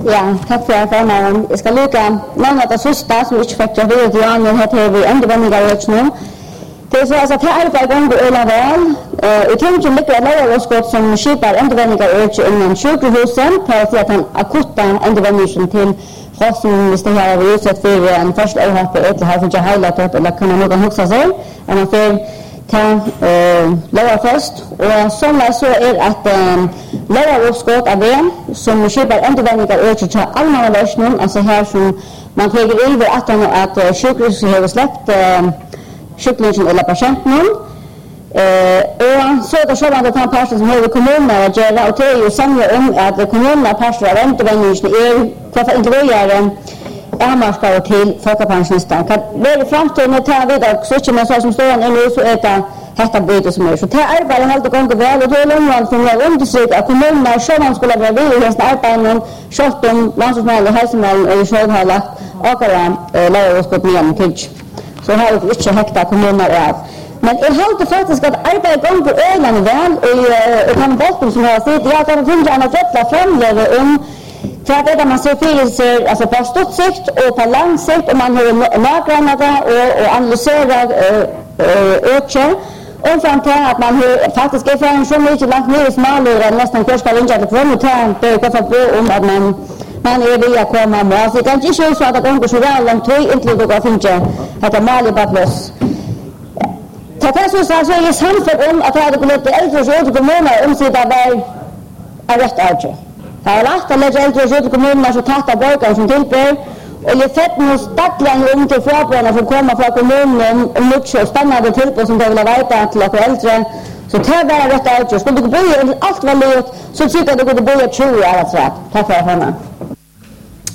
Ja, tack för att jag ska lycka nämna det sista som inte fick jag vid Jan, men heter vi endevändiga nu. Det är så att här arbetar gång och öla väl. Jag tänker mycket läraråskott som skipar endevändiga inom sjukhusen för att han akuta endevändigen till forskningen hvis det här har utsett för en första överhopp eller har för highlightat eller kan man någon huxa sig. Än man får ta lära först. Och sådana så är att läraråskott av det som skipar endevändiga till allmänna lösning. Alltså här som man täger över att sjukhuset har släppt sjuklingen eller patienten. Och så är det så att han pastor som har kommunerna att göra och det är ju samma om att kommunerna pastor av endevändigen är för att intervjuare avmarskare till folkpensionisten. Kan det framstå med att vidare så inte man så som står nu så är det detta byte som är. Så det är arbetet helt gång väl och det är långt från att undersöka att kommunerna så man skulle vara villiga att arbeta kört om landstingsmedel och hälsomedel och så har lagt akara läraråskott med till. Så har vi inte högta kommuner av. Men jag håller faktiskt att arbeta gång på ölen väl och kan botten som jag säger jag kan finna en rättla framlöve för att det man ser för sig alltså på stort sikt och på lång sikt och man har närgrannade och analyserar ökar och fram till att man faktiskt är för så mycket långt ner i smalare nästan första linjen att få det är för att man är vilja komma med. Så det kan inte så att det går så väl långt tid inte det går inte att det mal bara plus. Så så är samfällt om att det hade blivit äldre så att kommunerna omsider där är rätt arge. Det har lagt att lägga äldre så att kommunerna så tackar borgare som tillber och jag fett nu stackligen till förbarna som kommer från kommunen och mycket spännande tillbud som de vill veta till att äldre. Så det var rätt arge. Skulle du börja allt var löt så tycker jag att du borde börja 20 år. Tack för att